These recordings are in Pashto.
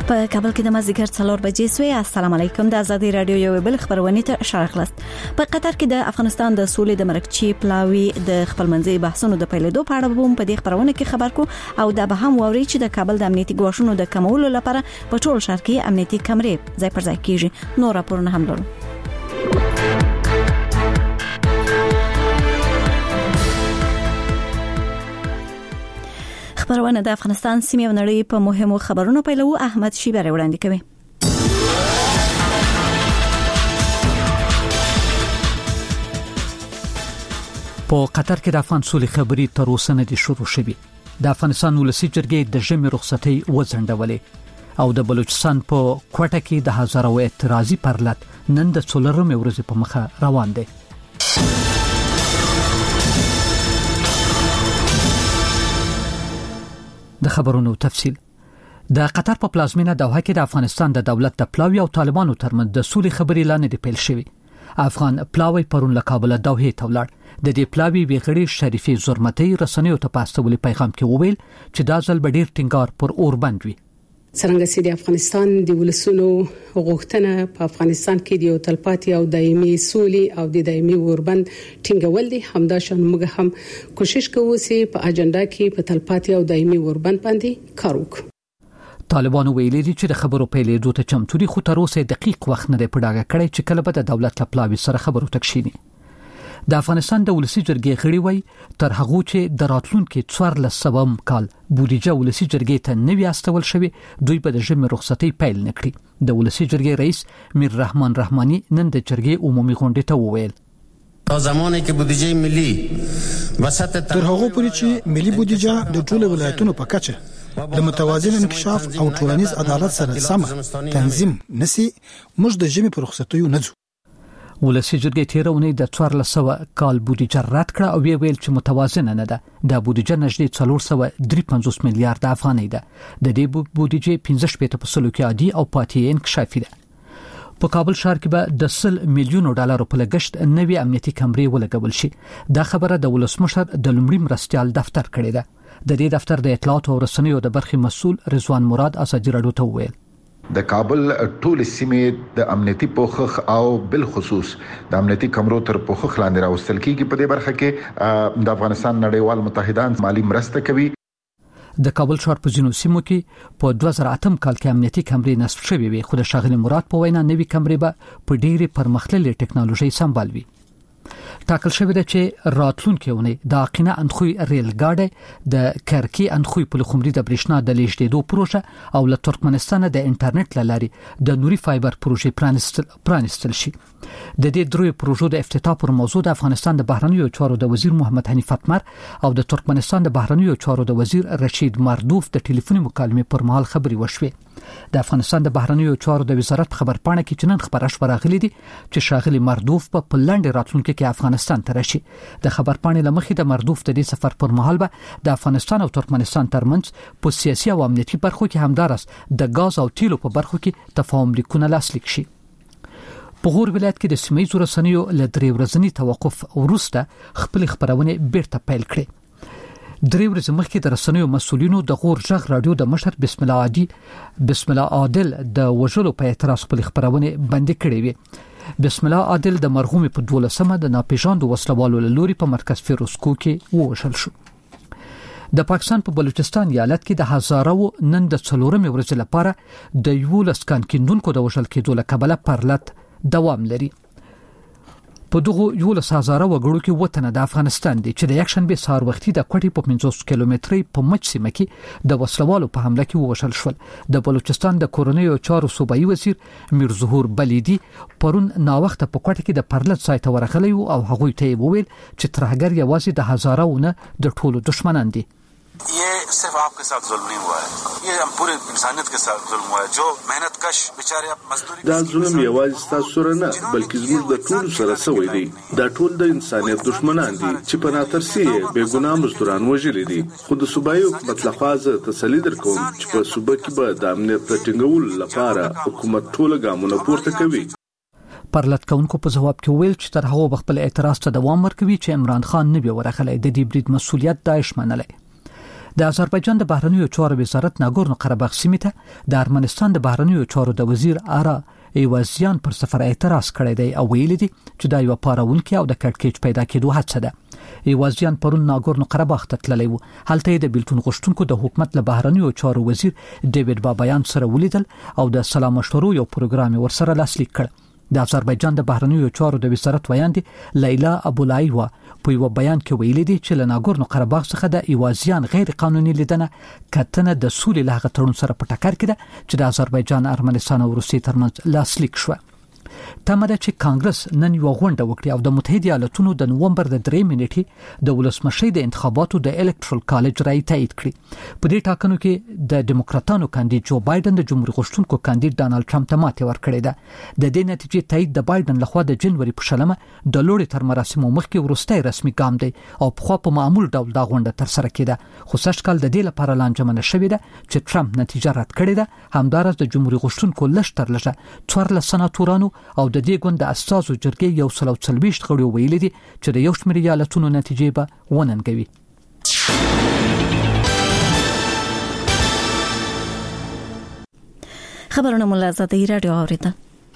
په کابل کې د مازیګر 4 بجې سوی. السلام علیکم. د ازادي رادیو یو بل خبرونه ته اشاره خلاص. په قطر کې د افغانستان د سولې د مرکچی پلاوی د خپلمنځي بحثونو د پیلېدو په اړه بوم په دې خبرونه کې خبر کو او دا به هم ووري چې د کابل د امنیتي ګواښونو د کمولو لپاره په ټول ښار کې امنیتي کمرې ځای پر ځای کیږي. نور راپورونه هم لرو. خبرونه د افغانستان سیمې او نړۍ په مهمو خبرونو پیلو. احمد شیبری وړاندې کوي. په قطر کې د افغان سولې خبرې تر اوسه نه دي شروع شوې. د افغانستان ولسی جرګې د ژمي رخصتۍ وځنډولې او د بلوچستان په کوټه کې د هزارو اعتراضي پرلط نن د 14 ورځې په مخه روان دي. د خبرونو تفصیل. د قطر په پلازمینه دوحه کې د افغانستان د دولت د پلاوی او طالبانو ترمنځ د سولې خبرې لاندې پیل شوې. افغان پلاوی پرون له کابل دوحه ته ولاړ. د دې پلاوی ویغړي شریفي زرمتي رسنیو ته پاستولې پیغام کې وویل چې دا ځل به ډیر ټینګار پر اور بند وي. څنګه چې د افغانستان د ولسونو غوښتنه په افغانستان کې د تلپاتې او دایمي سولې او د دایمي اوربند ټینګول دي، همدا شان موږ هم کوشش کوو چې په اجنډا کې په تلپاتې او دایمي اوربند باندې کار وکړو. طالبانو ویلي دي چې د خبرو پیلېدو ته چمتو دي، خو تر اوسه دقیق وخت نه دی په ډاګه کړی چې کله به د دولت لپاره سره خبرو تکشینی. د افغانستان د ولسی جرګې غړي وای تر هغه چې د راتلونکو 14 کال بودیجه ولسی جرګې ته نوی استول شوی، دوی به د ژمي رخصتۍ پیل نکړي. د ولسی جرګې رئیس میر رحمان رحمانی نن د جرګې عمومي غونډې ته وویل تا زمانه کې بودیجه ملي وسط تر هغه پورې چې ملي بودیجه د ټولو ولایتونو په کچه د متوازن انکشاف او ټولنیز عدالت سره سم تنظیم نسی موږ د ژمي په رخصتیو نه ځو. ولسی جرګې تیرونی د 1400 کال بودیجه رد کړه او ویل چې متوازنه نه ده. د بودیجه نږدې 453 میلیارډ افغانۍ ده. د دې بودیجه 15% کې عادي او پاتې انکشافي ده. په کابل ښار کې به د 100 میلیونو ډالرو په لګښت نوې امنیتي کمرې ولګول شي. دا خبره د ولسمشر د لومړي مرستيال دفتر کړی ده. د دې دفتر د اطلاعات او رسنیو د برخې مسؤل رضوان مراد ازادي رادیو ته وویل د کابل ټول سیمې د امنیتي پوښښ او بل خصوص د امنیتي کمرو تر پوښښ لاندې راوستل کیږي. په دې برخه کې د افغانستان نړیوال متحدان مالی مرسته کوي. د کابل ښار په ځینو سیمو کې په 2008 کال کې امنیتي کمرې نصب شوې وي، خو د ښاغلي مراد په وینا نوې کمرې به په ډېرې پرمختللې ټکنالوژي سمبال وي. ټاکل شوی دی چې راتلونکي ونی د اقینه اندخوی ریل ګاډي د کرکی اندخوی په لخمري د برېښنا د لیږدېدو پروژه او له ترکمنستان د انټرنیټ لاري د نوري فایبر پروژې پرانستل شي. د دې دروي پروژو د افتتاح پر موضوع د افغانستان د بهرنیو چارو د وزیر محمد حنیف اتمر او د ترکمنستان د بهرنیو چارو د وزیر رشید مردوف د ټلیفوني مکالمې پر مهال خبري وشوه. د افغانستان د بهرنیو چارو د وزارت خبرپاڼه کې چنن خبره شوه راغلي دي چې شاغلي مردوف په پلند راتلونکو کې افغانستان ته راشي. د خبرپاڼې لمخې د مردوف د دې سفر پر مهال به د افغانستان او ترکمنستان ترمنځ په سیاسي او امنیتي برخو کې همدارس د غاز او تیلو په برخو کې تفاهم لیکونه لاسلیک شي. په غور ولایت کې د سیمې رسنیو له 3 ورځنی توقف وروسته خپل خبرونه بیرته پیل کړې. 3 ورځې مخکې د رسنیو مسؤلینو د غور ژغ رادیو د مشر بسم الله عادل د وژلو په اعتراض خپل خبرونه بند کړې وي. بسم الله عادل د مرحوم په 12مه د ناپېژاندو وسلوالو لوري په مرکز فیروزکو کې ووژل شو. د پاکستان په بلوچستان ایالت کې د هزارو نن د 4 ورځې لپاره د 11 کان کیندونکو د وژل کېدو له کبله پرلط دوام لري. په دغه 11,000 وګړو کې وطن د افغانستان دی چې د یکشنبه سهار وختي د کوټي په 50 کیلومتري په مچ سیمه کې د وسلوالو په حمله کې وشل شول. د بلوچستان د کورنیو چارو صوبایي وزیر میر ظهور بلیدي پرون ناوخته په کوټه کې د پرلط ځای ته ورغلی او هغه ته وویل چې ترهګر یوازې د هزارونه د ټولو دشمنان دي. ये सिर्फ आपके साथ जुल्म नहीं हुआ है, ये हम पूरे इंसानियत के साथ जुल्म हुआ है. जो मेहनत कश बेचारे अब मजदूरी دا ظلم یوازې تاسو سره نه بلکې زموږ د ټولو سره سوی دی. دا ټول د انسانیت دشمنان دي چې په ناترسي بے ګناه مزدوران وژلي دي. خو د صوبایي حکومت لخوا زه تسلي درکوم چې په صوبه کې به د امنیت د ټینګولو لپاره حکومت ټول ګامونه پورته کوي. پرلط کونکو په جواب کې ویل چې تر هغه خپل اعتراض ته دوام ورکوي چې عمران خان نه به ورغلی. د دې برید مسولیت داعش منلی. د آذربایجان د بهرنیو چارو وزارت ناګورنو قرهباغ سیمې ته د ارمنستان د بهرنیو چارو د وزیر آرا ایوازیان پر سفر اعتراض کړی دی او ویلي دي چې دا یو پاراونکي او د کټکېچ پیدا کېدو هڅه ده. ایوازیان پرون ناګورنو قرهباغ ته تللی و. هلته د بیلتون غوښتونکو د حکومت له بهرنیو چارو وزیر ډیوډ بابایان سره ولیدل او د سلام مشورو یو پروګرام ورسره لاسلیک کړ. د آذربایجان د بهرنیو چارو د وزارت ویاندې لیلا ابولایوا په یو بیان کې ویلي دي چې له ناګورنو قرهباغ څخه د ایوازیان غیر قانوني لیدنه کتنه د سولې له تړون سره په ټکر کې ده چې د آذربایجان، ارمنستان او روسیې ترمنځ لاسلیک شو. تمه ده چې کانګرس نن یو غونډه وکړي او د متحده ایالاتونو د نوومبر د 3 نیټې د ولسمشۍ د انتخاباتو د الکټرال کالج رای تایید کړي. په دې ټاکنو کې د ډیموکراتانو کاندید جو بایدن د جمهوریت غوښتونکو کاندید ډانلډ ټرمپ ته ماتې ورکړې ده. د دې نتیجې تایید د بایدن لخوا د جنوري په شلمه د لوړې تر مراسمو مخکې وروستۍ رسمي ګام دی او په خو په معمول ډول دا غونډه تر سره کېده. خو سږ کال د دې لپاره لانجمنه شوې ده چې ټرمپ نتیجه رد کړې ده. همدارس د جمهوریت غوښتونکو لږ تر لږه 14 سناتورانو او د دې ګوند د اساسو جرګې 140 غړي ویلي دي چې د یو شمېر ایالتونو نتیجې به وننګوي. خبرونه مولا زاده رادیو اوریدل.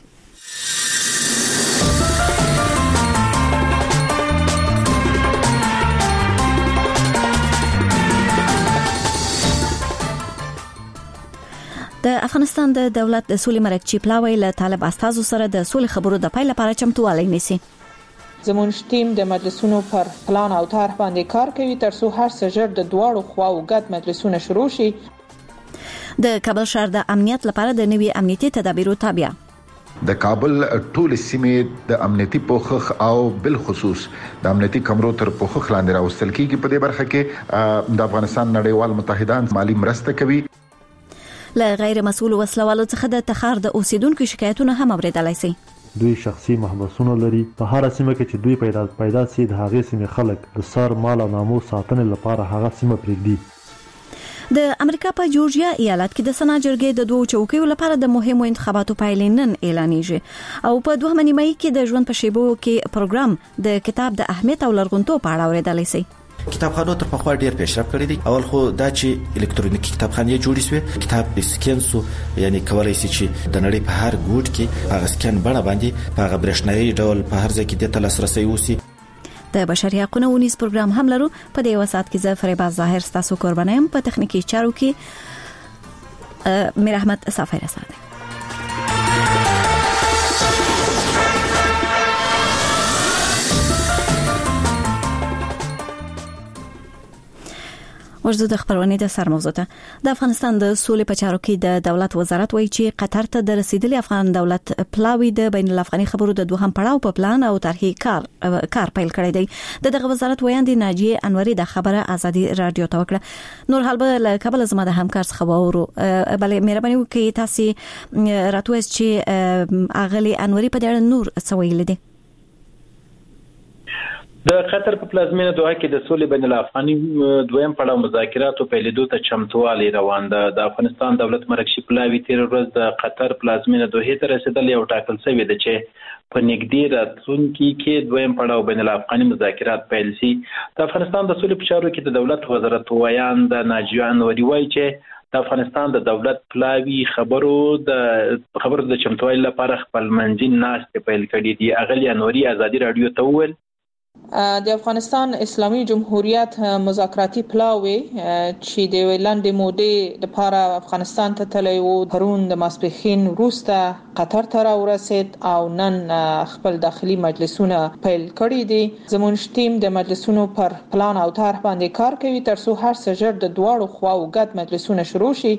د افغانستان د دولت د سولې مرکچی پلاوی له طالب استازو سره د سولې خبرو د پیل لپاره چمتووالی نیسي. زموږ ټیم د مجلسونو پر پلان او طرح باندې کار کوي ترڅو هر څه ژر د دواړو خواو ګډ مجلسونه شروع شي. د کابل ښار د امنیت لپاره د نوي امنیتي تدابیرو تابع د کابل ټول سیمې د امنیتي پوښښ او بل خصوص د امنیتي کمرو تر پوښښ لاندې راوستل کیږي. په دې برخه کې د افغانستان نړیوال متحدان مالی مرسته کوي. له غیر مسؤل وسلوالو څخه د تخار د اوسیدونکو شکایتونه هم اوریدلای شي. دوی شخصي محبسونه لري. په هر سیمه کې چې دوی پیدا سي د هغې سیمې خلک د سر مال او ناموس ساتنې لپاره هغه سیمه پرېږدي. د امریکا په جورجیا ایالت کې د سنا جرګې د دوه چوکیو لپاره د مهمو انتخاباتو پایلې نن اعلانېږي او په 2 نیمایي کې د ژوند په شیبو کې پروګرام د کتاب د اهمیت او لرغونتوب په اړه اوریدلای شي. کتابخانو تر پخوا ډیر پیشرفت کړی دی. اول خو دا چې الکترونیکی کتابخانې جوړې شوې، کتاب سکین سو، یعنی کولای شي چې د نړۍ په هر ګوټ کې هغه سکین بڼه باندې په هغه برېښنايي ډول په هر ځای کې د لاسرسي وسی. د بشري حقوقو ونیس پروګرام هم لرو. په دې وسات کې زه فریبا ظاهر ستاسو قربانیم. په تخنیکی چارو کې میر احمد صافی رساده. ورزو د خبرونه د سر موضوع ته د افغانستان د سولې په چارو کې د دولت وزارت وایي چې قطر ته د رسیدلي افغان دولت پلاوی د بین الافغاني خبرو د دوهم پړاو په پلان او طرحي کار پیل کړی دی. دغه وزارت ویاندې ناجیه انوري د خبره ازادي رادیو ته وکړه. نور حال به قبل زما د همکار څخه وورو بلې مهرباني وکړئ تاسو راتوي چې اغلی انوري په دې نور څه دي. د قطر په پلازمینه دوحه کې د سولې بین الافغاني دویم پړاو مذاکراتو په لیدو ته چمتووالی روان ده. د افغانستان دولت مرکشي پلاوی تیر ورځ د قطر پلازمینه دوحه ته رسیدل یو ټاکل شوی دی چې په نږدې راتلونکي کې دویم پړاو بین الافغاني مذاکرات پیل شي. د افغانستان د سولې په چارو کې د دولت وزارت ویاند ناجیه انوري وایي چې د افغانستان د دولت پلاوی خبرو د چمتووالي لپاره خپل منځي ناستې پیل کړې دي. اغلی انوري ازادي رادیو ته وویل د افغانستان اسلامي جمهوریت مذاکراتي پلاوی چې د ویلاندې مودې لپاره افغانستان ته تللی و پرون د ماسپښین وروسته قطر ته راورسید او نن خپل داخلي مجلسونه پیل کړي دي. زموږ ټیم د مجلسونو پر پلان او طرح باندې کار کوي ترڅو هر څه ژر د دواړو خواو ګډ مجلسونه شروع شي.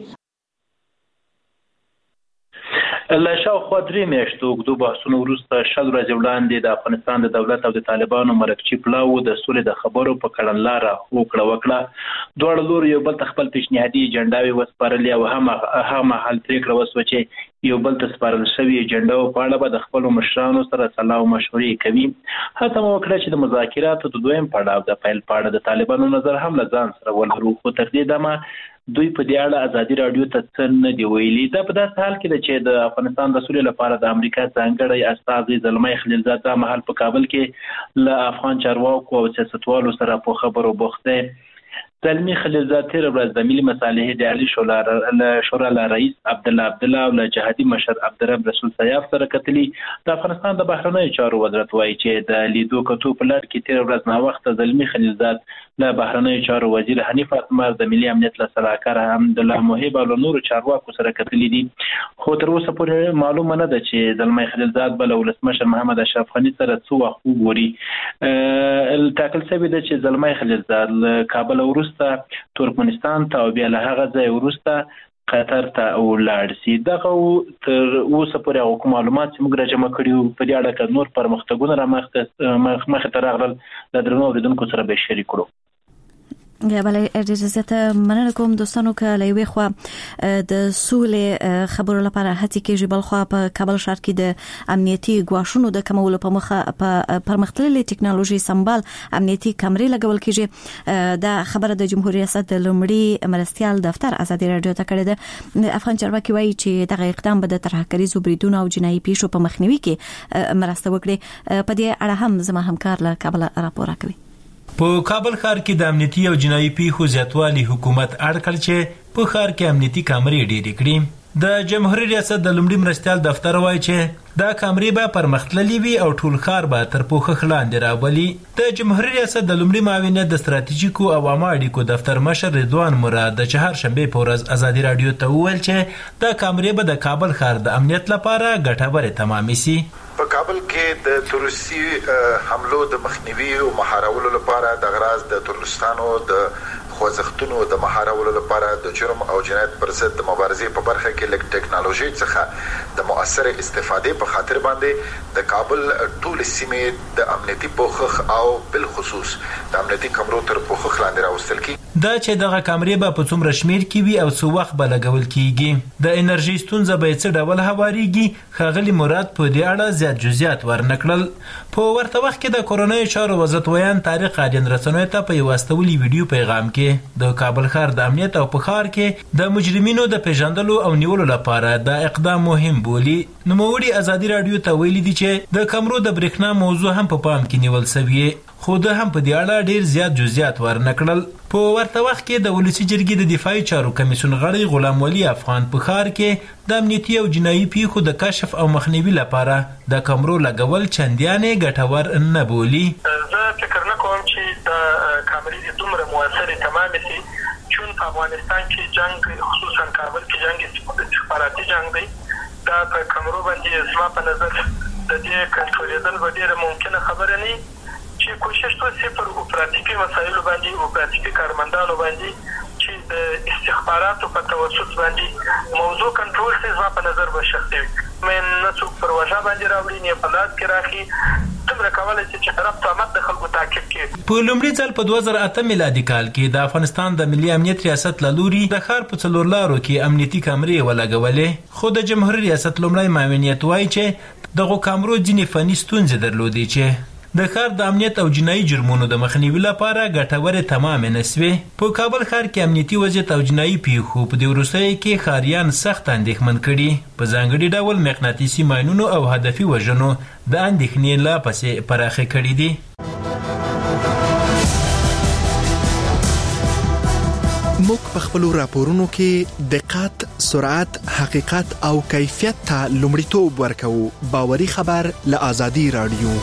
له شاوخوا 3 میاشتو اوږدو بحثونو وروسته 100 ورځې وړاندې د افغانستان د دولت او د طالبانو مرکچي پلاو د سولې د خبرو په کړنلاره وکړه. دواړه لوري یو بل ته خپل پیشنهادي اجنډاوې وسپارلې او هم حل پرېکړه وسوه چې یو بل ته سپارل شوې اجنډاو په اړه به د خپلو مشرانو سره سلا او مشورې کوي. هڅه مو وکړه چې د مذاکراتو د دویم پړاو د پیل په اړه د طالبانو نظر هم له ځان سره ولرو، خو تر دې دمه دوی په دې اړه ازادي رادیو ته څه نه دی ویلي. دا په داسې حال کې ده چې د افغانستان د سولې لپاره د امریکا ځانګړی استازی زلمي خلیلزاد دا مهال په کابل کې له افغان چارواکو او سیاستوالو سره په خبرو بوخت دی. زلمی خلیلزاد تیر ورځ د ملي مصالحې د عالی شورا له رئیس عبدالله او له جهادي مشر عبدالرب رسول سیاف سره کتلی. د افغانستان د بهرنیو چارو وزارت وایي چې د لیدو کتو په لړ کې تیر ورځ نه وخت زلمی خلیلزاد له بهرنیو چارو وزیر حنیف اتمر د ملي امنیت له سلاکار حمدالله محب او نورو چارواکو سره کتلی دي. خو تر اوسه پورې معلومه نه ده چې زلمی خلیلزاد بل ولسمشر محمد اشرف غنی سره څو وخت وګوري. ټاکل شوی ده چې زلمی خلیلزاد له کابل وروسته ترکمنستان ته او بیا له هغه ځای وروسته قطر ته ولاړ شي. دغه تر اوسه پورې کوم معلومات چې موږ راجمع کړیو په دې اړه کې نور پرمختګونه را مخ ته راغلل د درنو اوریدونکو سره به شریک کړو. بله اجازه ته مننه کوم دوستانو که لوي خو د سولې خبرو لپاره هڅه کیږي بل خو په کابل ښار کې د امنیتي ګواښونو د کمولو په مخه په پرمختللې ټکنالوژي سمبال امنیتي کمرې لګول کیږي. دا خبره د جمهوریت ریاست د لومړي مرستيال دفتر ازادي رادیو ته کړې ده. افغان چارواکي وایي چې دغه اقدام به د ترهګریزو بریدونو او جنایي پیښو په مخنیوي کې مرسته وکړي. په دې اړه هم زما همکار له کابل راپور کوي. په کابل ښار کې د امنیتي او جنایي پیښو زیاتوالی حکومت اړکل چې په ښار کې امنیتي کامرې ډېرې کړي. د جمهوریت ریاست د لومړي مرستيال دفتر وایي چې دا کامرې به پرمختللي وي او ټول ښار به تر پوښښ لاندې راولي. د جمهوریت ریاست د لومړي معاونیت د ستراتیژیکو او عامه اړیکو دفتر مشر رضوان مراد د چهارشنبې په ورځ ازادي رادیو ته وویل چې دا کامرې به د کابل ښار د امنیت لپاره ګټورې تمامې سي. په کابل کې د تروریستي حملو د مخنیوي او مهارولو لپاره د غراض د تروریستانو د خوځښتونو د مهارولو لپاره د جرم او جنایت پر ضد د مبارزې په برخه کې لږ ټکنالوژي څخه د مؤثر استفادې په خاطر باندې د کابل ټول سیمې د امنیتي پوښښ او بل خصوص د امنیتي کمرو تر پوښښ لاندې راوستل کی. دا چې دغه کامرې به په څومره شمیر کې وي او څو وخت به لګول کیږي. د انرژي ستونزه به څه ډول هواريږي. ښاغلي مراد په دې اړه زیات جزئیات ورنکړل. په ورته وخت کې د کورونای چارو وزارت ویان طارق عادن رسنوي ته په واستولي ویډیو پیغام کې د کابل ښار د امنیت او په ښار کې د مجرمینو د پیژندلو او نیولو لپاره دا اقدام مهم بولي. نوموړي ازادي رادیو ته ویلي دي چې د کمرو د برېښنا موضوع هم په پام کې نیول شوی خو د هم په دې اړه ډیر زیات جزئیات ورنکړل. په ورته وخت کې د ولسی جرګې د دفاعي چارو کمیسیون غړي غلام ولی افغان په ښار کې د امنیتي او جنایي پیښو د کشف او مخنیوي لپاره د کمرو لګول چندانې ګټور نه بولي. زه فکر نه کوم چې د کامرې دومره موثره تمام شي چون په افغانستان کې جنگ خصوصا کابل کې جنگ استخباراتي جنگ دی. دا په کمرو باندې زما په نظر د دې کنټرولېدل به ډېره ممکنه خبره نه چې کوشش وشي پر اپراتیفي مسایلو باندې او اپراتیفي کارمندانو باندې چې د استخباراتو په توسط باندې موضوع کنټرول شي. زما په نظر به شخصي من نه څوک پر وجه باندې راوړي نه په لاس کې راخي څومره کولای شي چې طرف ته مت د خلکو تعقیب کړي. په لومړي ځل په 2008 میلادي کال کې د افغانستان د ملي امنیت ریاست لوري د ښار په څلور لارو کې امنیتي کامرې ولګولې خو د جمهوریت ریاست لومړی معاونیت وایي چې دغه کامرو ځینې فني ستونزې درلودې چې د ښار د امنیت او جنایي جرمونو د مخنیوي لپاره ګټورې تمام نه سوې. په کابل ښار کې امنیتي وضعیت او جنایي پیښو په دې وروستیو کې ښاریان سخت اندېښمن کړي. په ځانګړي ډول مقناطیسي ماینونو او هدفي وژنو د اندېښنې لا پسې پراخې کړي دي. موږ په خپلو راپورونو کې دقت، سرعت، حقیقت او کیفیت ته لومړیتوب ورکوو. باوري خبر له ازادي رادیو.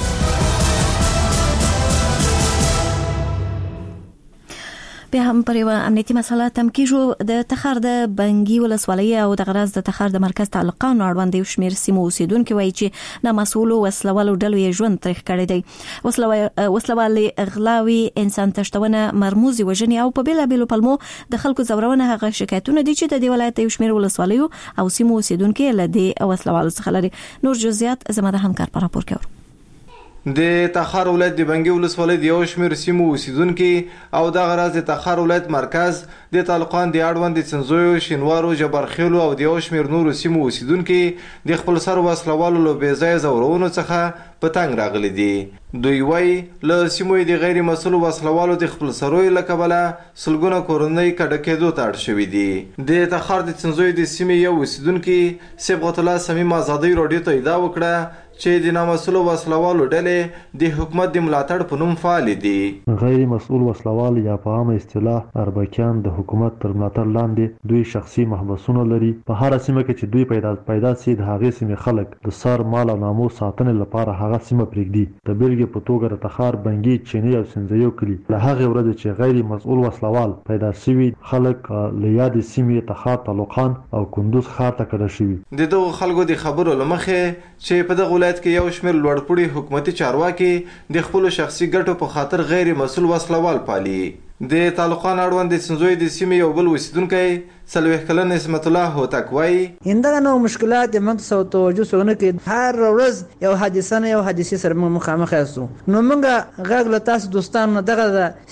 بیا هم پر یو امنیتي مسله تم کیږو. د تخار د بنګي ولسوالۍ او د غراز د تخار د مرکز تعلقانو اړوند یو شمېر سیمو اوسیدونکو وایي چې د مسؤلو وسلوالو ډلو یې ژوند تریخ کړی دی. وسلوالې اغلاوي، انسان تشتونه، مرموزي وژنې او په بیلابیلو پلمو د خلکو ځورونه هغه شکایتونه دي چې د دې ولایت یو شمېر ولسوالیو او سیمو اوسیدونکو له دې وسلوالو څخه لري. نور جزئیات زما د همکار په راپور کې د تخار ولایت د بنګي ولسوالۍ د یو شمېر سیمو اوسیدونکو او د غراز د تخار ولایت مرکز د تعلقان د اړوند د څنځویو، شینوارو، جبرخیلو او د یو شمېر نورو سیمو اوسیدونکو د خپل سر وسلوالو له بې ځایه ځورونو څخه په تنګ راغلي دي. دوی وایي له سیمو د غیر مسؤلو وسلوالو د خپل سروي له کبله سلګونه کورنۍ کډه کېدو ته اړ شوي دي. د تخار د څنځویو د سیمې یو اوسیدونکو صبغت الله صمیم ازادي رادیو ته ادعا وکړه چې د نامسؤلو وسلوالو ډلې د حکومت د ملاتړ په نوم فعال دي. غیر مسؤل وسلوال یا په عامه اصطلاح اربکیان د حکومت تر ملاتړ لاندې دوی شخصي محبسونه لري. په هر سیمه کې چې دوی پیدا سي د هغې سیمې خلک د سر مال او ناموس ساتنې لپاره هغه سیمه پرېږدي. د بیلګې په توګه د تخار، بنګي، چینی او سنځیو کلي له هغې ورځې چې غیر مسؤل وسلوال پیدا شوي خلک له یادې سیمې تخار، طالقان او کندوز ښار ته کډه شوي. د دغو خلکو د خبرو له مخې چې په دغه ولایت کې یو شمېر لوړپوړي حکومتي چارواکي د خپلو شخصي ګټو په خاطر غیر مسؤل وسلوال پالي. د طالقان اړوند د سنځوي د سیمې یو بل اوسیدونکی 40 کلن اسمت الله هوتک وایي همدغه نوع مشکلات موږ ته توجه سونه کې هر ورځ یو حادثه سره موږ مخامخ یاستو. نو موږ غږ له تاسو دوستانو دغه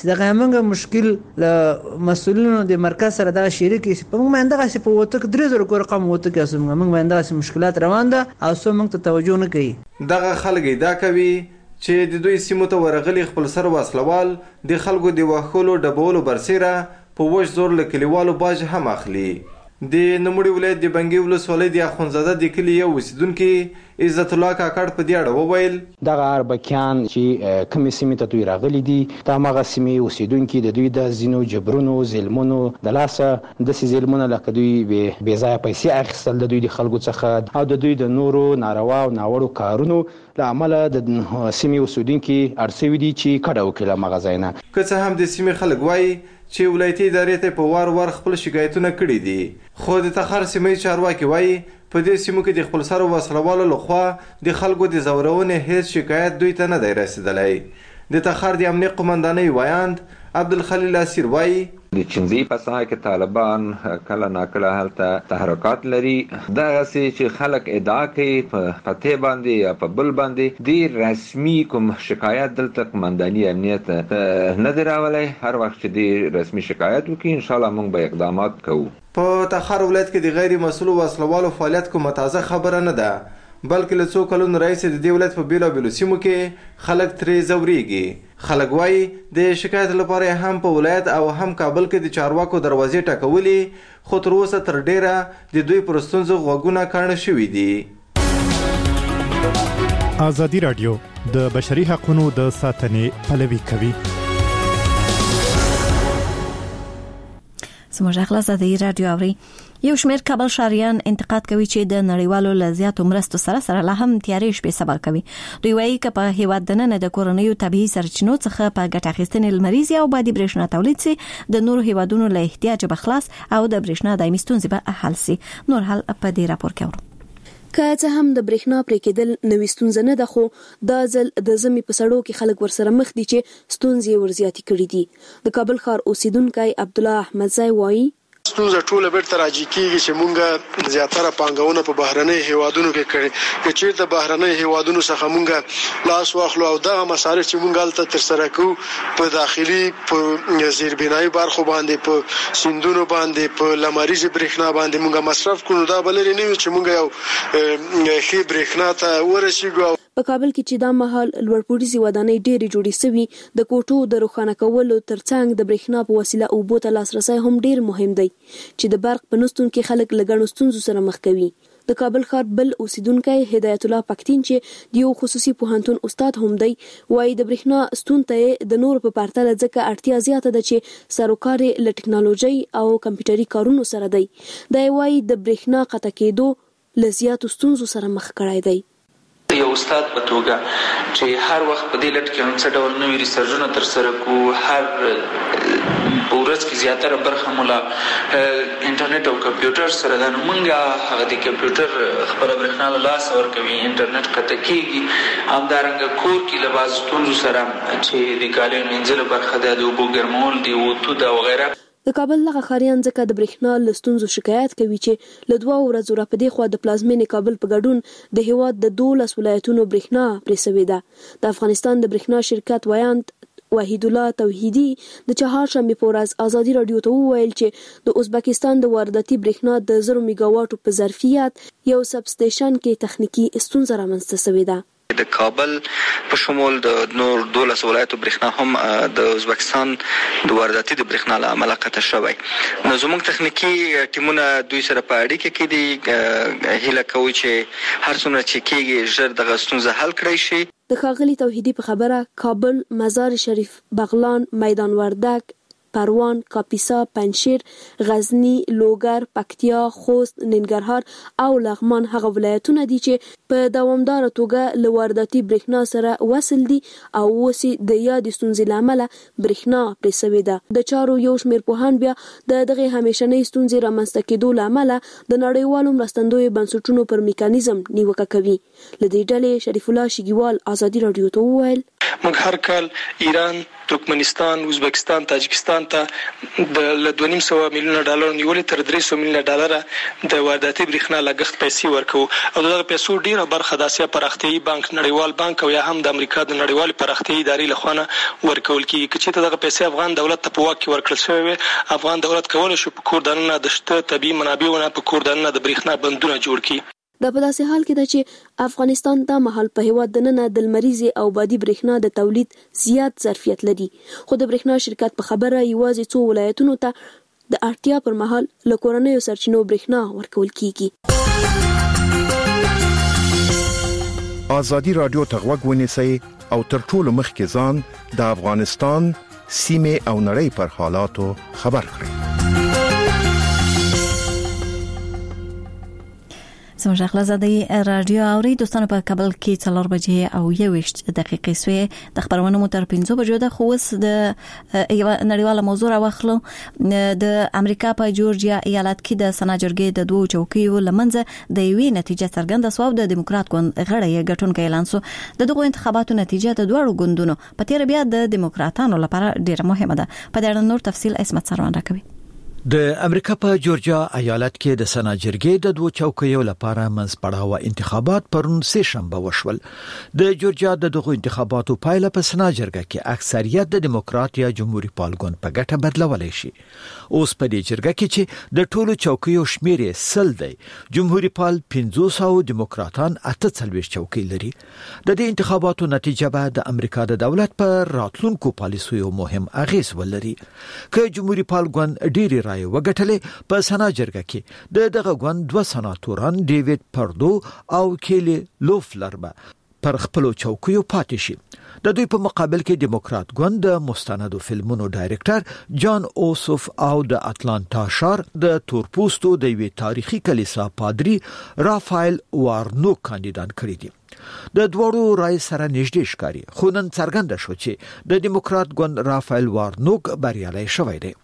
موږ مشکل له مسؤلینو د مرکز سره دغه شریک په موږ باندې په وته کې 3000 کور رقم وته کې اسو موږ باندې مشکلات روان ده او سو موږ ته توجه نه کوي. دغه خلک دا کوي چې د دوی سیمو ته ورغلي خپل سر وسلوال د خلکو د وښولو ډبولو برسیره په وش زور له کلیوالو باج هم اخلي. د نوموړي ولایت د بنګي ولسوالۍ د اخونزاده د کلي یو اوسیدونکي عزت الله کاکړ په دې اړه وویل دغه اربکیان چې کومې سیمې ته دوی راغلي دي دا هغه سیمې اوسیدونکي د دوی د ځینو جبرونو ظلمونو د لاسه داسې ظلمونه لکه دوی بې ځایه پیسې اخیستل د دوی د خلکو څخه او د دوی د نورو ناروا او ناوړو کارونو له امله د سیمې اوسیدونکي اړ سوي دي چې کډه وکړي له هغه ځای نه. که څه هم د سیمې خلک وایي چې ولایتي ادارې ته په وار خپل شکایتونه کړي دي خو د تخار سیمې چارواکي وایي په دې سیمو کې د خپل سر وسلوالو لخوا د خلکو د زورونې هیڅ شکایت دوی ته نه دی رسیدلی. د تخار د امنیت قومندانۍ وایاند عبدالخلیل اسیر وایي د چنزي په ساحه کې طالبان کله ناکله هلته تحرکات لري دغسې چې خلک ادعا کوي په فتح باندې یا په بل باندې د رسمي کوم شکایت دلته قومنداني امنیت نه دی راولی. هر وخت چې د رسمي شکایت وکړي انشاءالله موږ به اقدامات کوو. په تخار ولایت کې د غیر مسؤل وسلوالو فعالیت کومه تازه خبره نه ده بلکې له څو کلونو راهیسې د دې ولایت په بیلابیلو سیمو کې خلک ترې ځورېږي. خلک وایي د شکایت لپاره هم په ولایت او هم کابل کې د چارواکو دروازې ټکولې خو تر اوسه تر ډیره د دوی پر ستونزو غوږونه کاڼه شوي دي. ازادي راډیو د بشري حقوقو د ساتنې پلوي کوي. سمجه خلاصه د رادیو اوري یو شمېر کابل شاریان انتقاد کوي چې د نړیوالو لزیاتو مرستو سره لا هم تیارې شپې سبا کوي. دوی وایي چې په هیواد دننه د کورونیو طبيعي سرچینو څخه په ګټه اخیستنې لمریز او بادي برېښنا تولید سي د نورو هیوادونو له احتیاج به خلاص او د برېښنا دایمي ستونزې به حل سي. نور حل په دې راپور کې ورو که څه هم د برېښنا پرې کېدل نوې ستونزه نه ده خو دا ځل د زمي په سړو کې خلک ورسره مخ دي چې ستونزې ورزياتې کړې دي. د کابل ښار اوسیدونکو عبد الله احمدزای وایي ستونزه ټوله بیرته راځي کیږي چې مونږه زیاتره پانګونه په بهرنۍ هیوادونو کې کړي که چیرته بهرنۍ هیوادونو څخه مونږه لاس واخلو او دغه مصارف چې مونږ هلته ترسره کوو په داخلي په زیربنایي برخو باندې په سیندونو باندې په لمریزې برېښنا باندې مونږه مصرف کړو دا به لرې نه وي چې مونږ یو ښې برېښنا ته ورسیږو. په کابل کې چې دا مهال لوړپوړیزې ودانۍ ډېرې جوړې سوي د کوټو د روښانه کولو ترڅنګ د برېښنا په وسیله اوبو ته لاسرسی هم ډېر مهم دی چې د برق په نشتون کې خلک له ګڼو ستونزو سره مخ کوي. د کابل ښار بل اوسیدونکی هدایت الله پکتین چې د یو خصوصي پوهنتون استاد هم دی وایي د برېښنا ستون ته د نور په پرتله ځکه اړتیا زیاته ده چې سروکار له ټکنالوژي او کمپیوټري کارونو سره دی. دا وایي د برېښنا قطع کېدو له زیاتو ستونزو سره مخ کړی دی. یو استاد په توګه چې هر وخت په دې لټ کې هم څه ډول نوي ریسرچونه ترسره کوو هر په ورځ کې زیاتره برخه مولا انټرنیټ او کمپیوټر سره ده نو موږ هغه د کمپیوټر خپله برېښنا له لاسه ورکوي انټرنیټ قطع کېږي همدارنګه کور کې له بعضو ستونزو سره چې د کالیو مینځلو برخه ده د اوبو ګرمول د اوتو ده وغیره. د کابل لغه خاریان ځکه د برېښنا له ستونزو شکایت کوي چې له 2 ورځو را پدې خوا د پلازمینې کابل په ګډون د هیواد د 12 ولایتونو برېښنا پرې سوي ده. د افغانستان د برېښنا شرکت وایاند وحید الله توحیدی د چهارشنبه په ورځ ازادي رادیو ته وویل چې د ازبکستان د وارداتي برېښنا د 1000 میگاواټو په ظرفیت یو سب سټیشن کې تخنیکی ستونزه رامنځته شوې ده. کې د کابل په شمول د نور 12 ولایتو برېښنا هم د ازبکستان د وارداتي د برېښنا له امله قطع شوی. نو زموږ تخنیکی ټیمونه دوی سره په اړیکه کې دي، هیله کوي چې هر څومره چې کېږي ژر دغه ستونزه حل کړی شي. د ښاغلي توحیدي په خبره کابل، مزار شریف، بغلان، میدان وردک، پروان، کاپیسا، پنجشیر، غزنی، لوګر، پکتیا، خوست، ننګرهار او لغمان هغه ولایتونه دي چې په دوامدار توګه له وارداتي برېښنا سره وصل دي او اوسې د یاد ستونزې لامل برېښنا پرې سوې ده. د چارو یو شمېر پوهان بیا د دغه همیشنۍ ستونزې رامنځته کېدو لامل د نړیوالو مرستندویو بنسټونو پر میکانیزم نیوکه کوي. لدې ډلې شریف الله شګیوال ازادي رادیو ته وویل موږ هر کال ایران، ترکمنستان، ازبکستان، تاجکستان ته د 2.5 میلیونه ډالر نیولې تر 300 میلیونه ډالر د وارداتي برېښنا لګښت پیسې ورکو او دغه پیسو ډیره برخه د اسیا پراختیایي بانک، نړیوال بانک او یا هم د امریکا د نړیوال پراختیایي ادارې لخوا ورکول کیږي. چې دغه پیسې افغان دولت ته په واک کې ورکړل شوی، افغان دولت کولای شي په کور دننه د شته طبيعي منابعونو په کور دننه د برېښنا بندونه جوړ کړي. دا په داسې حال کې ده چې افغانستان دا مهال په هیواد دننه د لمریزې او بادي برېښنا د تولید زیات ظرفیت لري، خو د برېښنا شرکت په خبره یوازې څو ولایتونو ته د اړتیا پر مهال له کورنیو سرچینو برېښنا ورکول کیږي. ازادي رادیو ته غوږ ونیسئ او تر ټولو مخکې ځان د افغانستان سیمه او نړۍ پر حالاتو خبر کړئ. زموږ خلاصادي رادیو اوري دوستانو په کابل کې 4 بجې او 21 دقیقې سوې د خبرونو متر 5 بجو د خوس د نړیواله موضوع راوخلو. د امریکا په جورجیا ایالت کې د سنا جرګې د 2 چوکیو لمنځه د یوې نتیجه څرګنده شو. د دیموکرات ګوند غړي ګټونکو اعلان سو د دغه انتخاباتو نتیجه د دوه ګوندونو په تیر بیا د دیموکراتانو لپاره ډیره مهمه ده. په دې اړه نور تفصیل اسمت سروان راکوي. د امریکا په جورجیا ایالت کې د سنا جرګې د 2 چوکیو لپاره منځپړاوه انتخابات پرون سه شنبه وشول. د جورجیا دغه انتخاباتو پایله په سنا جرګه کې اکثریت د دیموکرات یا جمهوریت پالګون په ګټه بدلولای شي. اوس په دې جرګه کې چې د ټولو چوکیو شمیر 100 دی، جمهوریت پال 500 دیموکراتان 48 چوکۍ لري. د دې انتخاباتو نتیجه به د امریکا د دولت پر راتلونکو پالیسیو مهم اغیز ولري. که جمهوریت پالګون ډېری رای وګټلې په سنا جرګه کې دغه ګوند 2 سناتوران ډیوډ پردو او کیلی لوفلر به پر خپل چوکیو پاتې شي. د دوی په مقابل کې دیموکرات ګوند د مستندو فلمونو ډایرکټر جان اوسوف او د اټلانټا ښار د تورپوستو د وی تاریخي کلیسا پادری رافایل وارنوک کاندیدان کړی دي. د دوړو رای سره نږدې ښکاري، خو نن څرګنده شو چې د دیموکرات ګوند رافایل وارنوک بریالي شوی دی.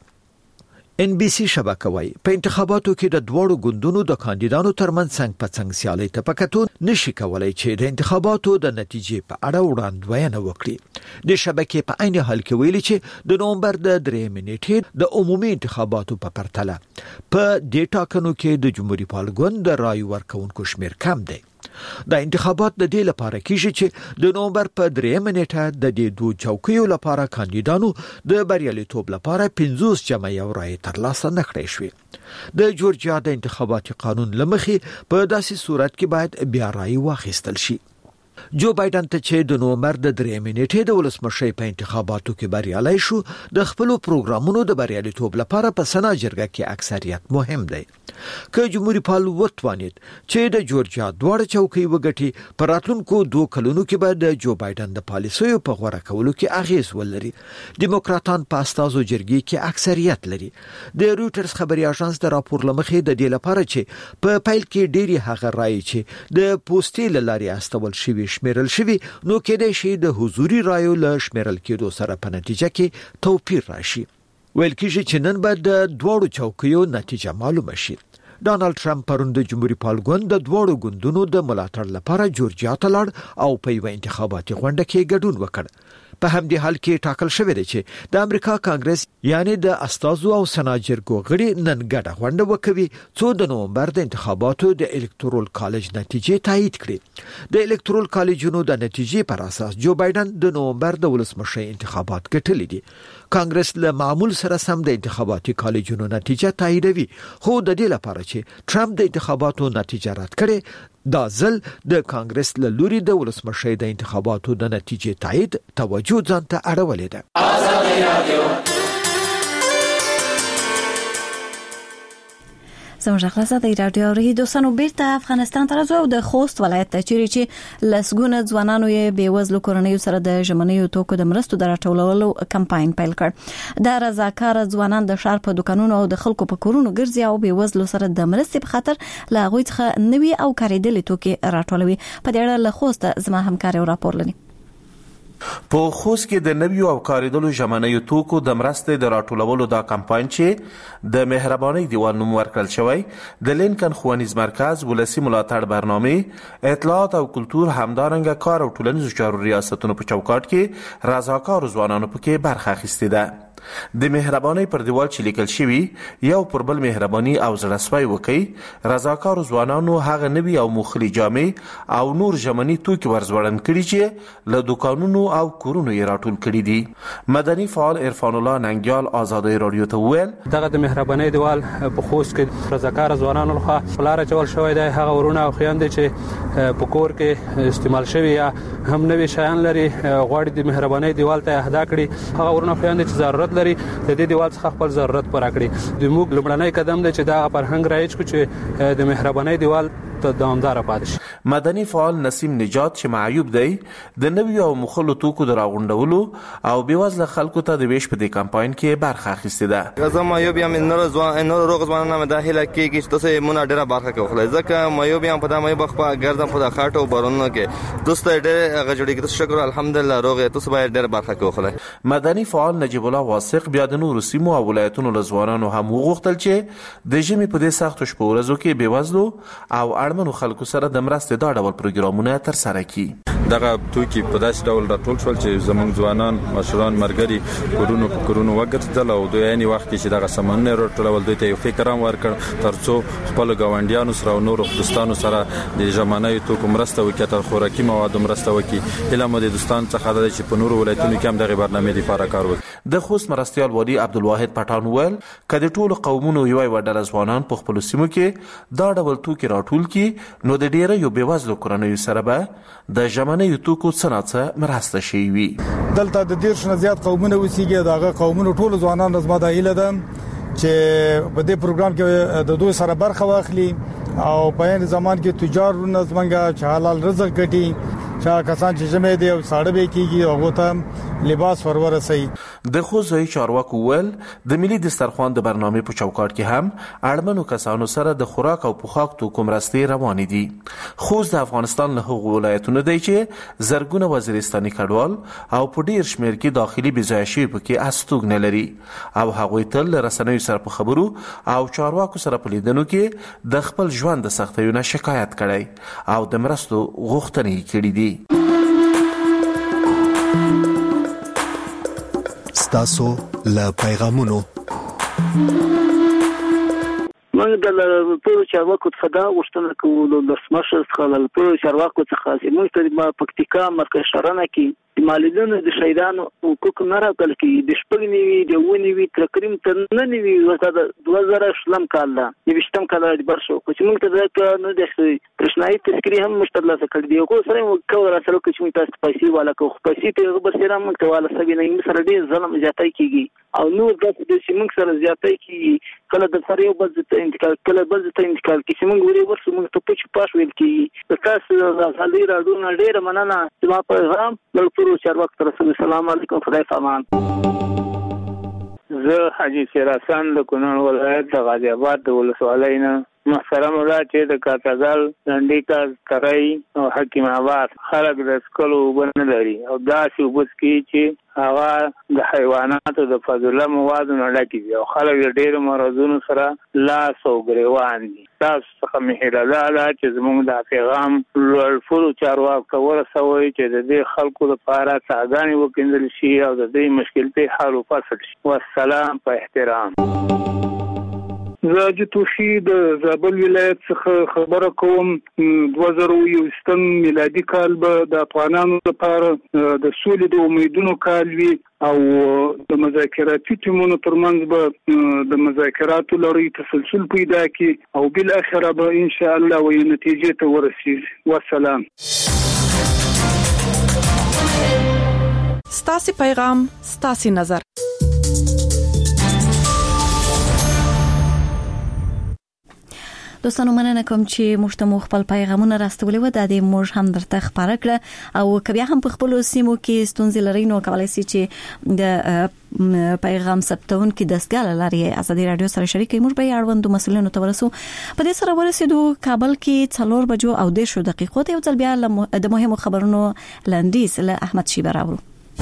NBC شبکه وایي په انتخاباتو کې د دوړو ګوندونو د کاندیدانو ترمنځ څنګ په څنګ سیالي ته پکتون نشي کولای چې د انتخاباتو د نتیجې په اړه وړاندوینه وکړي. د شبکې په عین حال کې ویلي چې د نومبر د 3 نیټې د عمومي انتخاباتو په پرتله په دې ټاکنو کې د جمهوریت پالګون د رای ورکونکو شمیر کم دی. د انتخابات د دې لپاره کیږي چې د نومبر په 3 نیټه د دې 2 چوکیو لپاره کاندیدانو د بریالیتوب لپاره 50 جمع یو رای ترلاسه نکړی شوی. د جورجیا د انتخاباتي قانون لمخې په داسې صورت کې باید بیا رای واخیستل شي. جو بایدن ته چې د نومبر د 3 نیټې د ولسمشۍ په انتخاباتو کې بریالي شو، د خپل پروګرامونو د بریالیتوب لپاره په سنا جرګه کې اکثریت مهم دی. که جمهوریت پال وتوانید چې د جورجیا دوه چوکۍ وګټي، پر راتلونکو 2 کلونو کې به د جو بایدن د پالیسیو په غوړه کولو کې اغیز ولري. دیموکراتان په استازو جرګې کې اکثریت لري. د رويټرز خبري اژانس د راپور لمخې د دې لپاره چې په پیل کې ډېری هغه رای چې د پوسټې لاري استول شوی شمیرل شوی، نو کېدای شي د حضوري رایو له شمیرل کېدو سره په نتیجه کې توپیر راشي. ویل کېږي چې نن به د 2 چوکیو نتیجه معلومه شي. ډانلډ ټرمپ پرون د جمهوریت پالګون د 2 ګوندونو د ملاتړ لپاره جورجیا ته لاړ او په یو انتخاباتي غونډه کې ګډون وکړ. په همدې حال کې ټاکل شوی دی چې د امریکا کانګرس یعنی د استازو او سنا جرګو غړي نن ګډه غونډه وکوي څو د نومبر د انتخاباتو د الکتورال کالج نتیجې تایید کړي. د الکتورال کالجونو د نتیجې پر اساس جو بایدن د نومبر د ولسمشۍ انتخابات ګټلې دي. کانګرس له معمول سره سم د انتخاباتي کالجونو نتیجه تاییدوي، خو د دې لپاره چې ټرمپ د انتخاباتو نتیجه رد کړي دا ځل د کانګرس له لوري د ولسمشر د انتخاباتو د نتیجې تایید توجه ځان ته اړولې ده. آزادي رادیو زموږ خلاصه د رادیو ری دوستانو بیرته افغانستان ته راځو د خوست ولایت ته چې لسګونه ځوانانو یې بیوزلو کورنیو سره د ژمنیو توکو د مرستو د راټولولو کمپاین پیل کړ. د رضاکار ځوانان د شهر په دکانونو او د خلکو په کورونو ګرځي او بیوزلو سره د مرستې په خاطر لا غوي څخه نوي او کاریدلې توکي راټولوي. په دې اړه له خوست زما همکاري راپور لري. په خوست کې د نویو او کاریدلو ژمنیو توکو د مرستې د راټولولو دا کمپاین چې د مهرباني دیوال نوم ورکړل شوی د لینکن ښوونیز مرکز ولسی ملاتړ برنامه اطلاعات او کلتور همدارنګه کار او ټولنیزو چارو ریاستونو په چوکاټ کې رضاکار ځوانانو پکې برخه اخیستې ده. د مهرباني پر دیوال چې لیکل شوی یو پر بل مهرباني او زړسوي وکي رضاکار ځوانانو هغه نوی او مخلي جامې او نور ژمنی توکي ورزوړن کړي چې له دکانونو او کورونو یې راټول کړي دي. مدني فعال عرفان الله ننګیال آزادي رادیو ته ویل دغه د مهرباني دیوال په خوست کې رضاکار ځوانانو لخوا فلاره چول شوی دی. هغه ورونه او خويندې چې په کور کې استعمال شوی یا هم نوی شیان لري غواړي د مهرباني دیوال ته اهدا کړي. هغه ورونه خويندې چې ضرورت لري د دې دیوال څخه خپل ضرورت پوره کړي. د موږ لومړنی قدم دی چې دا فرهنګ رایج کو چې د مهرباني دیوال ته دوامدار پاتې شي. مدني فعال نسیم نجات چې معیوب دی د نوی او مخلو توکو د راغونډولو او بیوزله خلکو ته د ویش په دې کمپاین کې برخه اخیستې ده. غزه معیوب یم نور روغ ځوانانو مده هله کې چې تاسو مونږ ډیره برخه کوله ځکه معیوب یم په دمه بخپا ګرځم په خاطر برونو کې دوست ډیره غجړی کې شکر الحمدلله روغ تاسو باید ډیره برخه کوله. مدني فعال نجیب الله واثق بیا د نور سیمو او ولایتونو له ځوانانو هم وغوښتل چې د ژمي په دې سختو شپو ورځو کې بیوزلو او اړمنو خلکو سره د مرستې دا ډول پروګرامونه تر سره کړي. دغه توکي په داسې ډول راټول شول چې زموږ ځوانان مشران مرګري کورونو وګرځیدل او دوی یې وخت کې چې دغه سامان راټولول دوی ته یو فکر هم ورکړ ترڅو خپل ګاونډیانو سره او نور دوستانو سره د ژمنیو توکو مرسته وکړي تر خوراکي مواد مرسته وکړي. هله مو د دوستان څخه د چې په نور ولایتونو کې هم دغه برنامه لپاره کار وکړي. د خوست مرستيال ولی عبدالواحد پټان ویل کله ټول قومونو یو وډل ځوانان په خپل سیمو کې دا ډول توکي راټول کړي نو د ډیره یو بیوزلو کورنیو سره به د ژمنیو توکو څنګه مرسته شي وي. دلته د ډیر شنه زیات قومونه وسیږي دغه قومونو ټول ځوانان زما د هیله ده چې په دې پروګرام کې د دوی سره برخه واخلي او په یوه ځمان کې تجار نظمنګا چې حلال رزق ګټي چې کسان چې جمع دي او ساړه به کیږي او ته لباس ورورسي. د خوځوي چارواکو ول د ملي دسترخوان د برنامه په چوکاټ کې هم اړمنو کسانو سره د خوراک او پوښاک توکو مرستې روان دي. خوست د افغانستان له هغو ولایتونو دی چې زرګونه وزیرستاني کډوال او په ډیر شمیر کې داخلي بيځایشي پکې استوګ نه لري او هغوی تل رسنیو سره په خبرو او چارواکو سره په لیدنو کې د خپل ژوند د سختیونو شکایت کړي او د مرستو غوښتنې کړې دي. ستاسو له پیغامونو موږ د ټولو چارواکو څخه دا غوښتنه کوو د ولسمشر څخه د ټولو چارواکو څخه چې موږ ته په پکتیکا مرکز شرنه کې د مالیدونو د شهیدانو حقوق نه راکړل کېږي. د شپږ نیوي د ونی وی تقریم ته نه نیوي ورته 2000 کال دا د 20 کال د برشو خو چې موږ ته دا نو د پرشنای تذکری هم مشترک کړی دی خو سره وکړو سره چې موږ تاسو پیسې والا کو پیسې ته بس سره موږ ته والا سبي نه سره ډیر ظلم زیاتای کیږي او نو د دې موږ سره زیاتای کیږي کله د سره یو بل ته انتقال کله بل ته انتقال کې موږ ورې ورسو موږ ته پچ پاش ویل کیږي تاسو د غالي راډیو ډیر مننه چې ما پیغام ټول چارواکو ته رسول. السلام علیکم خدای پامان. زه حاجی سیراسان د کونړ ولایت د غازی آباد د ولسوالۍ نه محترم الله چې د کاتګل لنډیکا ترای او حکیم آباد خلک د سکلو وبن لري او دا چې وبس کی چې هغه د حیواناتو د فاضله موادو نه ډکې او خلک ډېر مرزونو سره لاس او ګریوان دي. تاسو څخه مهاله ده چې زموږ د پیغام لوړ چارواکو ورسوي چې د دې خلکو لپاره څاګانې وکړل شي او د دې مشکل په حل وفصل شي. والسلام په احترام. زه جتوشي د زابل ولایت څخه خبره کوم. 2021 میلادي کال به د افغانانو لپاره د سولې د امیدونو کال وي او د مذاکراتي ټیمونو ترمنځ به د مذاکراتو لړۍ تسلسل پیدا کړي او بل اخره به ان شاء الله وي نتیجې ته ورسیږي. والسلام. ستاسو پیغام ستاسو نظر. دوستانو مننه کوم چې مشتمو خپل پیغامونه راستولې و د دې موږ هم درته خبره کړه او کبیا هم په خپل سیمو کې ستونزې لري نو کولای شي چې د پیغام ثبتون کې دستګاه لري ازادي رادیو سره شریکي موږ به اړوندو مسولینو ته ورسو. په دې سره ورسېدو کابل کې 4 بجو او 10 دقیقو ته یو ځل بیا د مهمو خبرونو لاندیز له احمد شیبه راوړو.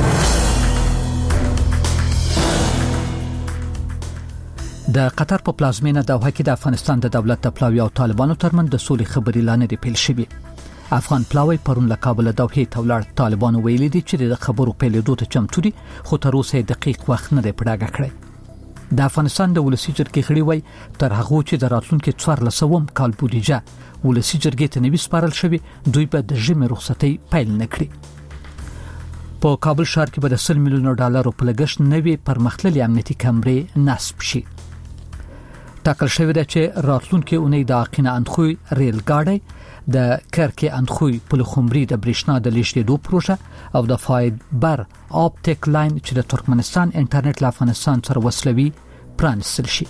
د قطر په پلازمینه دوحه کې د افغانستان د دولت د پلاوی او طالبانو ترمن د سولې خبرې لاندې پیل شوې. افغان پلاوی پرون له کابل دوحې ته ولاړ. طالبانو ویلي دي چې د خبرو پیلېدو ته چمتو دي خو تر اوسه دقیق وخت نه دی پړاګه کړی. د افغانستان د ولسی جرګې غړي وای تر هغه چې د راتلونکو 14 کال بودیجه ولسی جرګې ته نوي سپارل شوی دوی به د ژمي رخصتۍ پیل نکړي. په کابل ښار کې به د 100 میلیون ډالرو په لګښت نوي پرمختللي امنیتي کمرې نصب شي. ټاکل شوی دی چې راتلونکي اونۍ د اقینه اندخوی ریل ګاډي د کرکې اندخوی پلخمري د برېښنا د لیږدېدو پروژه او د فایبر اپټیک لاین چې د ترکمنستان انټرنیټ له افغانستان سره وصلوي پرانستل شي.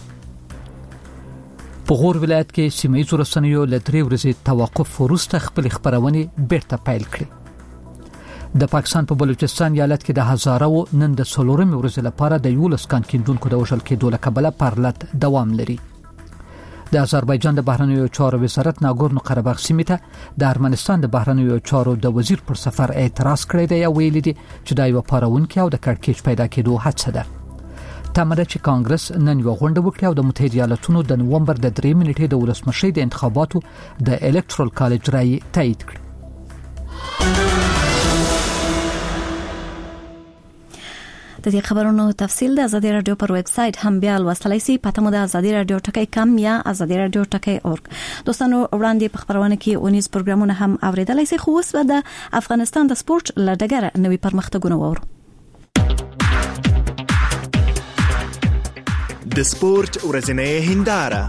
په غور ولایت کې سیمه ییزو رسنیو له 3 ورځې توقف وروسته خپل خبرونه بیرته پیل کړې. د پاکستان په بلوچستان ایالت کې د هزارو نن د 4 ورځې لپاره د 11 کان کیندونکو د وژل کېدو له کبله پرلط دوام لري. د آذربایجان د بهرنیو چارو وزارت ناګورنو قرهباغ سیمې ته د ارمنستان د بهرنیو چارو د وزیر پر سفر اعتراض کړی دی او ویلي دي چې دا یو پارونکي او د کړکېچ پیدا کېدو هڅه ده. تمره چې کانګرس نن یو غونډه وکړه او د متحده ایالاتونو د نومبر د 3 نیټې د ولسمشي د انتخاباتو د الکترال کالج رای تایید کړ. د دې خبرونو تفصیل د ازادي رادیو پر ویب سټ هم بیا لوستلای شئ. پته مو د ازادي رادیو ټکی کم یا ازادي رادیو ټکی اورګ. دوستانو وړاندې په خبرونه کې اونیز پروګرامونه هم اوریدلای شئ. خو اوس د افغانستان د سپورت لړګره نوي پرمختګونه وورو. د سپورت ورځنۍ هنداره.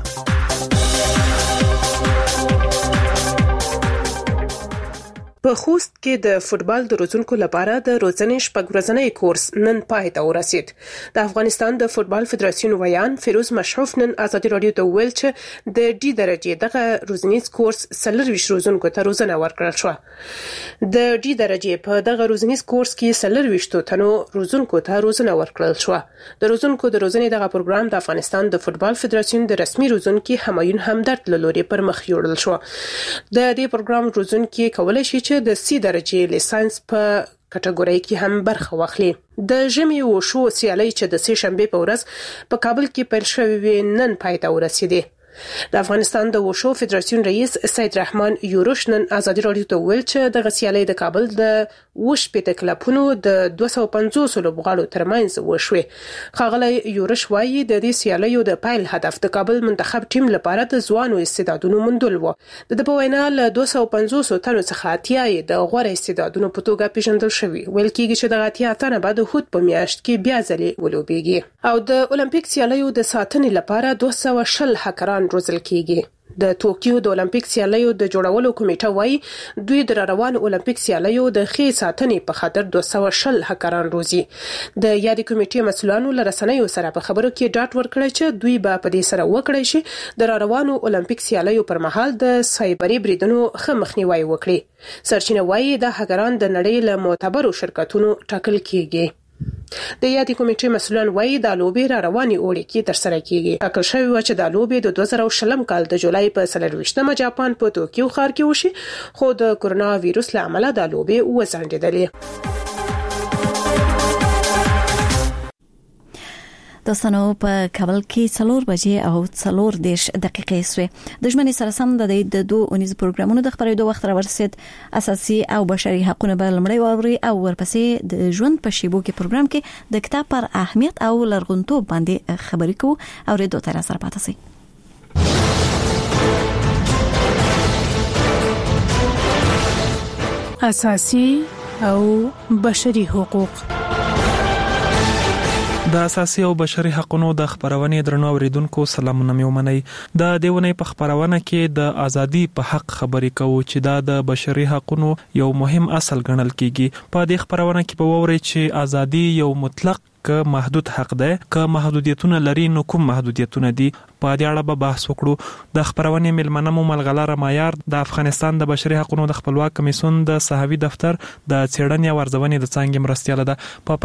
په خوست کې د فوتبال د روزونکو لپاره د روزنې شپږ ورځنی کورس نن پای ته ورسید. د افغانستان د فوتبال فدراسیون ویان فیروز مشروف نن ازادي رادیو ته ویل چې د ډي درجه دغه روزنیز کورس 24 روزونکو ته روزنه ورکړل شو. د ډي درجه په دغه روزنیز کورس کې 24 تنو روزونکو ته روزنه ورکړل شو. د روزونکو د روزنې دغه پروګرام د افغانستان د فوتبال فدراسیون د رسمي روزونکو همایون همدرد له لوري پر مخ یوړل شو. د دې پروګرام روزونکو کولای شي د سی درجه لیسانس په کټګورۍ کې هم برخه واخلي. د ژمي وشو سیالي چې د سه شنبه په ورځ په کابل کې پیل شوې نن پای ته ورسېده. د افغانستان د وشو فدراسیون رئیس سید رحمان یوروش نن ازادي رادیو ته ویل چې د غسیالي د کابل د وش پټ کلپونو د 250 لوبغاړو ترمنځ وشوي. خاغلی یوروش وایي د دې سیالیو د پایل هدف د کابل منتخب ټیم لپاره د ځوانو استعدادونو موندل و. د په وینا له 250 تنو څخه اتیای د غوړ استعدادونو په توګه پیژندل شوی. ویل کېږي چې د اتیا تنه بعد هوت په میاشت کې بیا ځلې ولوبېږي او د اولمپیک سیالیو د ساتنې لپاره 210 هکران روزل کېږي. د ټوکیو د اولمپیک سیالیو د جوړولو کمیټه وایي دوی د روان اولمپیک سیالیو د ښې ساتنې په خاطر 210 هکران روزي. د یادې کمیټې مسؤلانو له رسنیو سره په خبرو کې ډاټ ورکړی چې دوی به په دې سره وکړي شي د روانو اولمپیک سیالیو پر مهال د سایبري بریدونو مخنیوي وکړي. سرچینه وایي د هکران د نړۍ له معتبرو شرکتونو ټاکل کېږي. د یادې کمیټې مسؤلان وایي د لوبې را رواني اوړي کې تر سره کېږي. ټاکل شوی و چې د لوبې د 2020 کال د جولای په 24مه جاپان په توکیو ښار کې وشي خو د کورونا وایروس له امله د لوبې وځنډېدلې. دوستانو په کابل کې 4 بجې او 4 دقیقې سوې. د ژمنې سره سم د 2 اونیز پروګرامونو د خبرېدو وخت راورسید. اساسي او بشري حقوقونه به لمړی ووري او ورپسې د ژوند په شیبو کې پروګرام کې د کتاب پر اهمیت او لرغونتوب باندې خبرې کوو او ریډو تر سره پاتې سي. اساسي او بشري حقوق. د اساسي او بشري حقوقو د خبرونې درنو اوریدونکو سلامونه مې ومنئ. د دیونې په خبرونه کې د ازادي په حق خبرې کوو چې دا د بشري حقوقو یو مهم اصل ګڼل کیږي. په دې خبرونه کې به ووري چې ازادي یو مطلق که محدود حق ده، که محدودیتونه لري نو کوم محدودیتونه دي. په دې اړه به بحث وکړو. د خبرونې ملمنه مو ملغلره معیار د افغانستان د بشري حقوقو د خپلواک کمیسیون د صحوي دفتر د څېړنې او ارزونې د څانګې مرستیاله ده. په